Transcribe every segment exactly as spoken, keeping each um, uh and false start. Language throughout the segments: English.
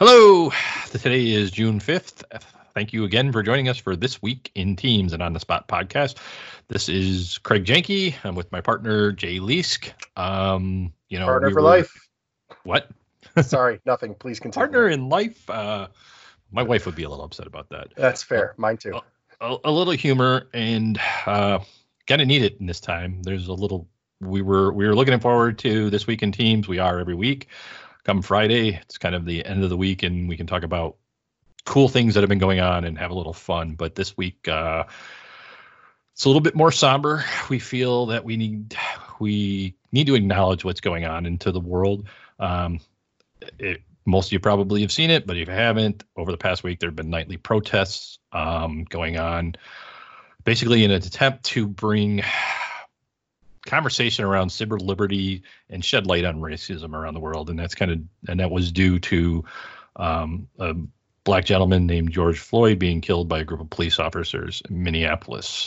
Hello, today is June fifth. Thank you again for joining us for This Week in Teams, and On the Spot podcast. This is Craig Janke. I'm with my partner, Jay Leask. Um, you know, partner we for were, life. What? Sorry, nothing. Please continue. Partner in life. Uh, my wife would be a little upset about that. That's fair. Uh, Mine too. A, a little humor, and uh, kind of need it in this time. There's a little. We were we were looking forward to This Week in Teams. We are every week. Come Friday, it's kind of the end of the week, and we can talk about cool things that have been going on and have a little fun. But this week, uh, it's a little bit more somber. We feel that we need we need to acknowledge what's going on into the world. Um, it, most of you probably have seen it, but if you haven't, over the past week, there have been nightly protests um, going on, basically in an attempt to bring conversation around civil liberty and shed light on racism around the world. And that's kind of, and that was due to um, a black gentleman named George Floyd being killed by a group of police officers in Minneapolis.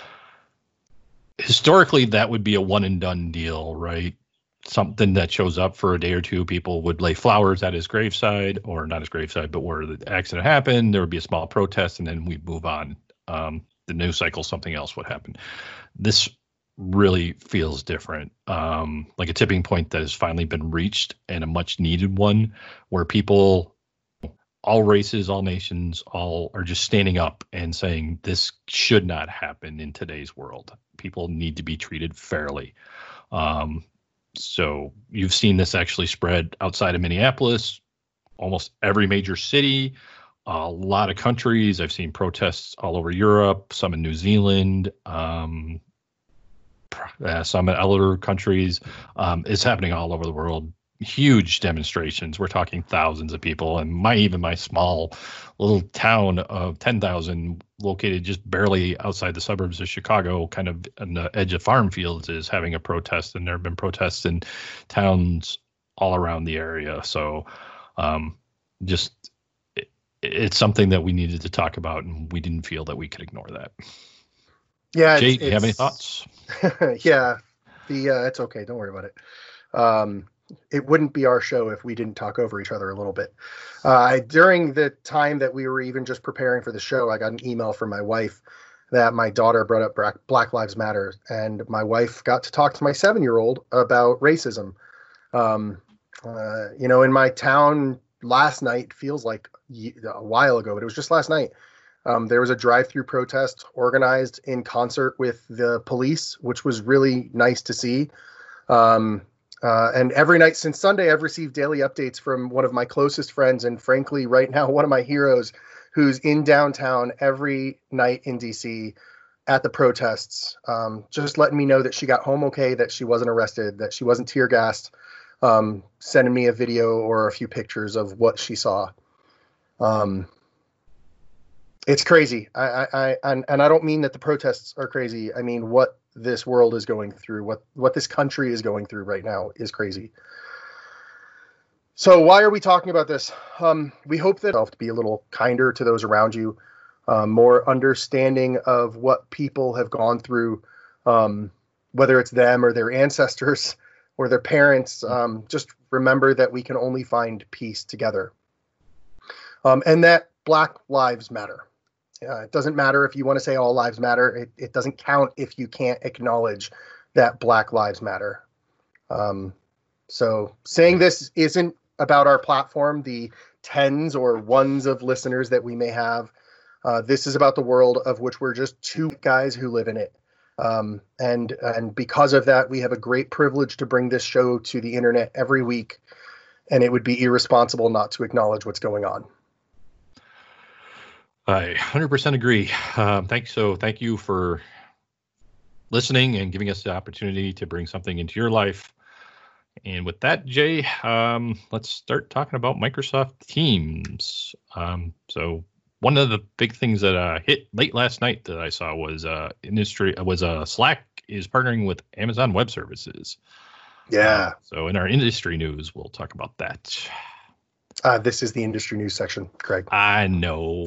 Historically, that would be a one and done deal, right? Something that shows up for a day or two. People would lay flowers at his graveside, or not his graveside, but where the accident happened. There would be a small protest, and then we'd move on. Um, the news cycle, something else would happen. This really feels different, um, like a tipping point that has finally been reached, and a much needed one, where people, all races, all nations, all are just standing up and saying this should not happen in today's world. People need to be treated fairly. Um, so you've seen this actually spread outside of Minneapolis, almost every major city, a lot of countries. I've seen protests all over Europe, some in New Zealand, um, Uh, some in other countries. Um, it's happening all over the world. Huge demonstrations. We're talking thousands of people. And my even my small little town of ten thousand, located just barely outside the suburbs of Chicago, kind of on the edge of farm fields, is having a protest. And there have been protests in towns all around the area. So um, just it, it's something that we needed to talk about, and we didn't feel that we could ignore that. Yeah, Jay, it's, do you have any thoughts? yeah, the uh, it's okay. Don't worry about it. Um, it wouldn't be our show if we didn't talk over each other a little bit. Uh, during the time that we were even just preparing for the show, I got an email from my wife that my daughter brought up Black Lives Matter, and my wife got to talk to my seven-year-old about racism. Um, uh, you know, in my town last night, feels like a while ago, but it was just last night. Um, there was a drive-through protest organized in concert with the police, which was really nice to see. Um, uh, and every night since Sunday, I've received daily updates from one of my closest friends, and frankly, right now, one of my heroes, who's in downtown every night in D C at the protests, um, just letting me know that she got home okay, that she wasn't arrested, that she wasn't tear gassed, um, sending me a video or a few pictures of what she saw. Um, It's crazy. I, I, I, and, and I don't mean that the protests are crazy. I mean, what this world is going through, what, what this country is going through right now is crazy. So why are we talking about this? Um, we hope that to be a little kinder to those around you, um, more understanding of what people have gone through, um, whether it's them or their ancestors or their parents. Um, just remember that we can only find peace together, um, and that Black Lives Matter. Uh, it doesn't matter if you want to say all lives matter. It, it doesn't count if you can't acknowledge that Black Lives Matter. Um, so saying this isn't about our platform, the tens or ones of listeners that we may have. Uh, this is about the world of which we're just two guys who live in it. Um, and, and because of that, we have a great privilege to bring this show to the internet every week. And it would be irresponsible not to acknowledge what's going on. I one hundred percent agree. Um, thanks. So thank you for listening and giving us the opportunity to bring something into your life. And with that, Jay, um, let's start talking about Microsoft Teams. Um, so one of the big things that uh, hit late last night that I saw was uh, industry was uh, Slack is partnering with Amazon Web Services. Yeah. Uh, so in our industry news, we'll talk about that. Uh, this is the industry news section, Craig. I know.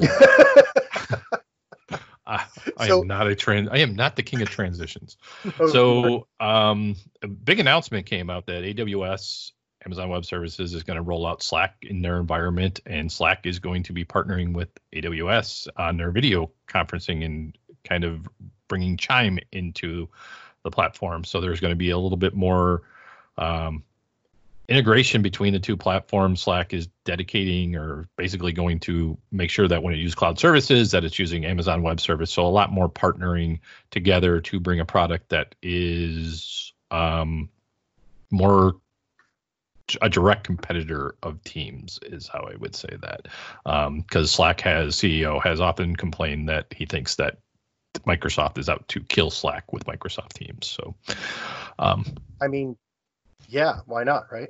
I, I So- am not a trans. I am not the king of transitions. Oh, So, um, a big announcement came out that A W S Amazon Web Services is going to roll out Slack in their environment, and Slack is going to be partnering with A W S on their video conferencing and kind of bringing Chime into the platform. So there's going to be a little bit more um, integration between the two platforms. Slack is dedicating or basically going to make sure that when it uses cloud services, that it's using Amazon Web Service. So a lot more partnering together to bring a product that is um, more a direct competitor of Teams is how I would say that. Because um, Slack has, C E O has often complained that he thinks that Microsoft is out to kill Slack with Microsoft Teams. So, um, I mean, yeah, why not, right?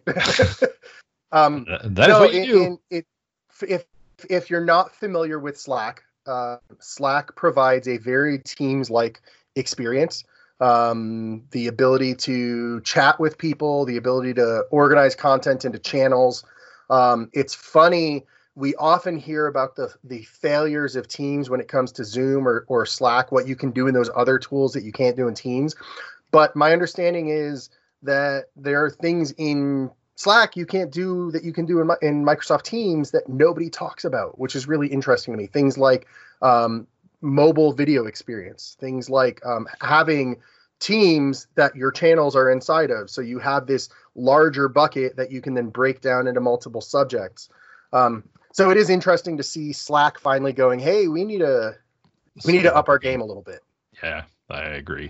um, that is what you in, do. In, it, if if you're not familiar with Slack, uh, Slack provides a very Teams-like experience. Um, the ability to chat with people, the ability to organize content into channels. Um, it's funny. We often hear about the the failures of Teams when it comes to Zoom or, or Slack, what you can do in those other tools that you can't do in Teams. But my understanding is that there are things in Slack you can't do that you can do in, in Microsoft Teams that nobody talks about, which is really interesting to me. Things like um, mobile video experience, things like um, having teams that your channels are inside of. So you have this larger bucket that you can then break down into multiple subjects. Um, so it is interesting to see Slack finally going, hey, we need to, we need to up our game a little bit. Yeah, I agree.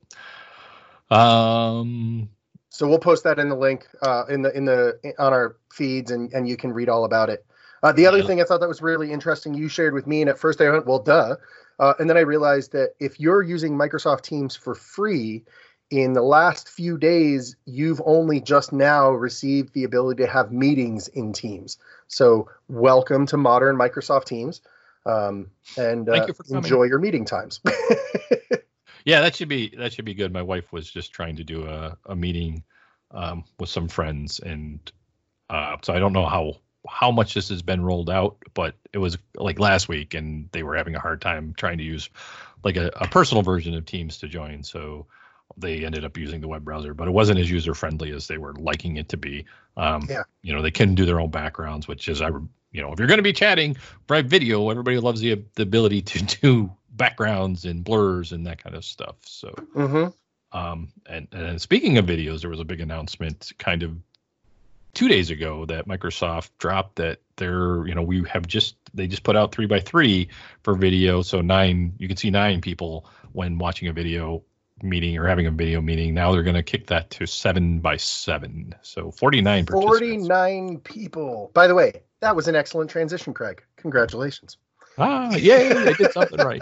So, um, so we'll post that in the link uh, in the, in the, on our feeds, and, and you can read all about it. Uh, the other yeah. thing I thought that was really interesting, you shared with me, and at first I went, well, duh. Uh, and then I realized that if you're using Microsoft Teams for free, in the last few days, you've only just now received the ability to have meetings in Teams. So welcome to modern Microsoft Teams, um, and uh, you enjoy your meeting times. Yeah, that should be that should be good. My wife was just trying to do a, a meeting um, with some friends, and uh, so I don't know how how much this has been rolled out, but it was like last week, and they were having a hard time trying to use like a, a personal version of Teams to join. So they ended up using the web browser, but it wasn't as user friendly as they were liking it to be. Um, yeah. You know, they couldn't do their own backgrounds, which is, I, you know, if you're going to be chatting by video, everybody loves the, the ability to do backgrounds and blurs and that kind of stuff. So, mm-hmm. um, and, and speaking of videos, there was a big announcement kind of two days ago that Microsoft dropped that they're, you know, we have just, they just put out three by three for video. So nine, you can see nine people when watching a video meeting or having a video meeting. Now they're going to kick that to seven by seven. So forty-nine forty-nine people. By the way, that was an excellent transition, Craig. Congratulations. Ah, yay, I did something right.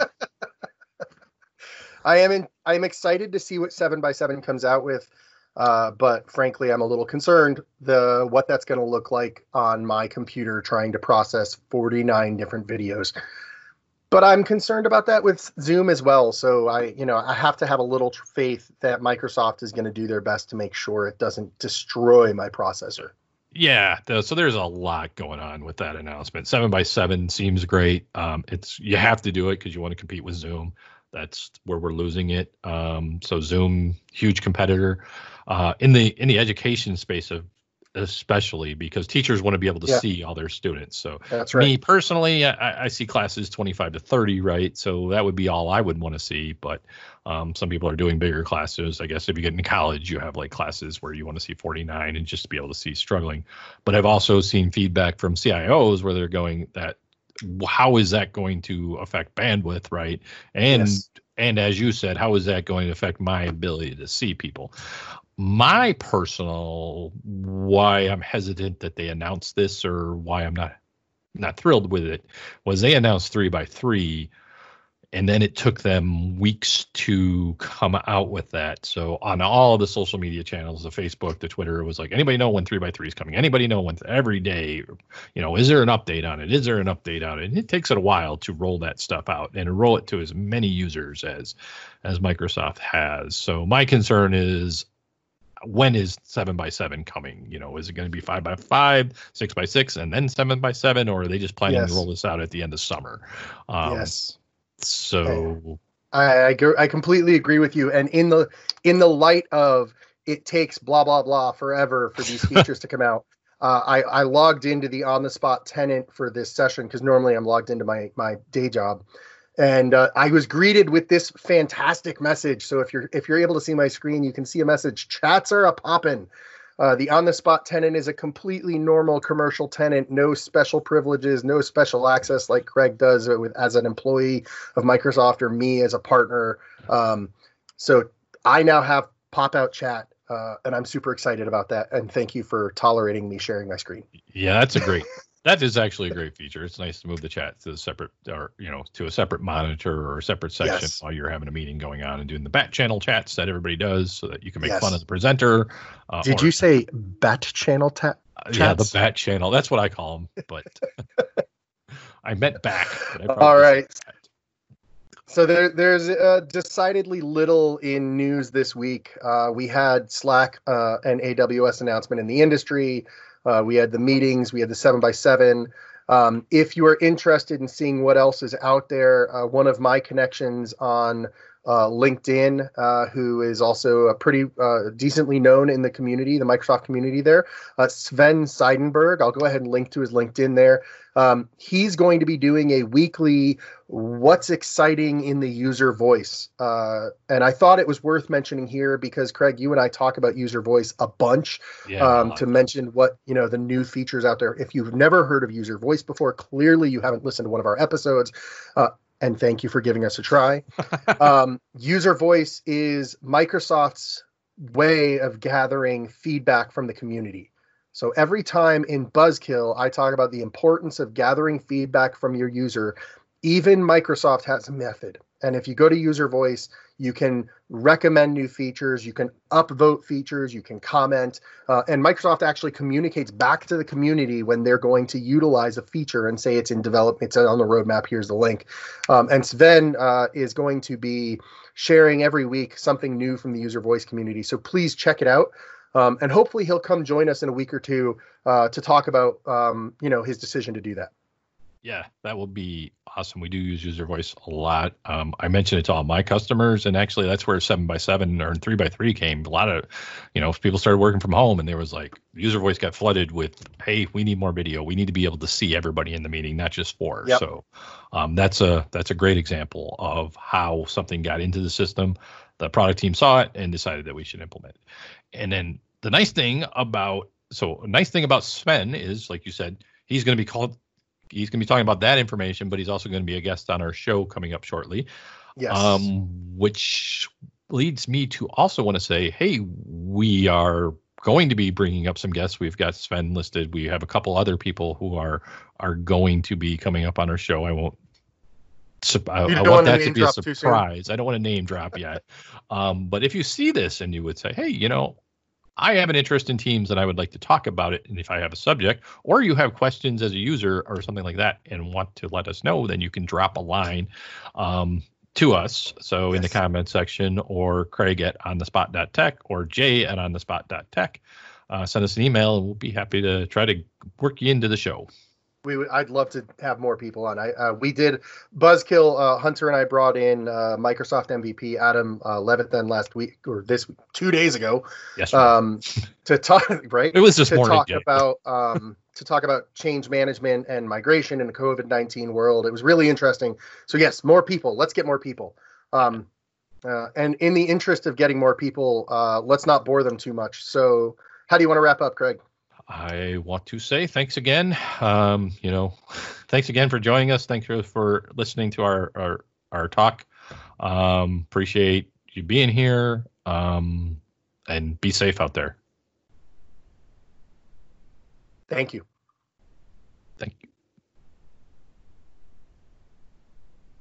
I am in, I am excited to see what seven by seven comes out with. Uh, but frankly, I'm a little concerned the what that's going to look like on my computer trying to process forty-nine different videos. But I'm concerned about that with Zoom as well. So I, you know, I have to have a little tr- faith that Microsoft is going to do their best to make sure it doesn't destroy my processor. Yeah, the, so there's a lot going on with that announcement. Seven by seven seems great. Um, it's you have to do it because you want to compete with Zoom. That's where we're losing it. Um, so Zoom, huge competitor uh, in the in the education space of especially because teachers want to be able to yeah. see all their students. So that's right. Me personally, I, I see classes twenty-five to thirty, right? So that would be all I would want to see. But um, some people are doing bigger classes. I guess if you get into college, you have like classes where you want to see forty-nine and just to be able to see struggling. But I've also seen feedback from C I Os where they're going that, how is that going to affect bandwidth, right? And yes. and as you said, how is that going to affect my ability to see people? My personal why I'm hesitant that they announced this or why I'm not not thrilled with it was they announced three by three and then it took them weeks to come out with that. So on all the social media channels, the Facebook, the Twitter, it was like, anybody know when three by three is coming? Anybody know when? Every day, you know, is there an update on it? Is there an update on it? And it takes it a while to roll that stuff out and roll it to as many users as as Microsoft has. So my concern is, when is seven by seven coming? You know, is it going to be five by five, six by six, and then seven by seven, or are they just planning yes. to roll this out at the end of summer? Um, yes. So I, I I completely agree with you. And in the in the light of it takes blah, blah, blah forever for these features to come out. Uh, I, I logged into the on the spot tenant for this session because normally I'm logged into my, my day job. And uh, I was greeted with this fantastic message. So if you're if you're able to see my screen, you can see a message. Chats are a poppin'. Uh, the on-the-spot tenant is a completely normal commercial tenant, no special privileges, no special access like Craig does with as an employee of Microsoft or me as a partner. Um, so I now have pop-out chat, uh, and I'm super excited about that. And thank you for tolerating me sharing my screen. Yeah, that's a great. That is actually a great feature. It's nice to move the chat to a separate, or you know, to a separate monitor or a separate section yes. while you're having a meeting going on and doing the bat channel chats that everybody does, so that you can make yes. fun of the presenter. Uh, Did or, you say bat channel ta- chats? Yeah, the bat channel. That's what I call them, but I meant back. But I All right. So there, there's uh, decidedly little in news this week. Uh, we had Slack uh, and A W S announcement in the industry. Uh, we had the meetings, we had the seven by seven. Um, if you are interested in seeing what else is out there, uh, one of my connections on uh, LinkedIn, uh, who is also a pretty uh, decently known in the community, the Microsoft community there, uh, Sven Seidenberg. I'll go ahead and link to his LinkedIn there. Um, he's going to be doing a weekly what's exciting in the user voice. Uh, and I thought it was worth mentioning here because, Craig, you and I talk about user voice a bunch yeah, um, to mention what, you know, the new features out there. If you've never heard of user voice before, clearly you haven't listened to one of our episodes. Uh, and thank you for giving us a try. um, user voice is Microsoft's way of gathering feedback from the community. So every time in Buzzkill, I talk about the importance of gathering feedback from your user. Even Microsoft has a method. And if you go to user voice, you can recommend new features, you can upvote features, you can comment. Uh, and Microsoft actually communicates back to the community when they're going to utilize a feature and say it's in development, it's on the roadmap, here's the link. Um, and Sven uh, is going to be sharing every week something new from the user voice community. So please check it out. Um, and hopefully he'll come join us in a week or two uh, to talk about, um, you know, his decision to do that. Yeah, that will be awesome. We do use user voice a lot. Um, I mentioned it to all my customers, and actually that's where seven by seven or three by three came. A lot of, you know, people started working from home, and there was like user voice got flooded with, hey, we need more video. We need to be able to see everybody in the meeting, not just four. Yep. So um, that's a that's a great example of how something got into the system. The product team saw it and decided that we should implement it. And then the nice thing about so a nice thing about Sven is, like you said, he's going to be called. He's going to be talking about that information, but he's also going to be a guest on our show coming up shortly. Yes. Um, which leads me to also want to say, hey, we are going to be bringing up some guests. We've got Sven listed. We have a couple other people who are are going to be coming up on our show. I won't. I, I want, want that to be a surprise. I don't want to name drop yet. Um, but if you see this and you would say, hey, you know, I have an interest in Teams and I would like to talk about it. And if I have a subject or you have questions as a user or something like that and want to let us know, then you can drop a line um, to us. So yes. in the comment section, or Craig at on the spot dot tech or Jay at on the spot dot tech. Uh, send us an email and we'll be happy to try to work you into the show. We would, I'd love to have more people on. I uh, we did Buzzkill. Uh, Hunter and I brought in uh, Microsoft M V P Adam uh, Levithan last week or this week, two days ago. Yes. Um, to talk right. It was this to morning. talk yeah. about um, to talk about change management and migration in the COVID nineteen world. It was really interesting. So yes, more people. Let's get more people. Um, uh, and in the interest of getting more people, uh, let's not bore them too much. So how do you want to wrap up, Craig? I want to say thanks again. Um, you know, thanks again for joining us. Thanks for, for listening to our, our, our talk. Um, appreciate you being here, um, and be safe out there. Thank you.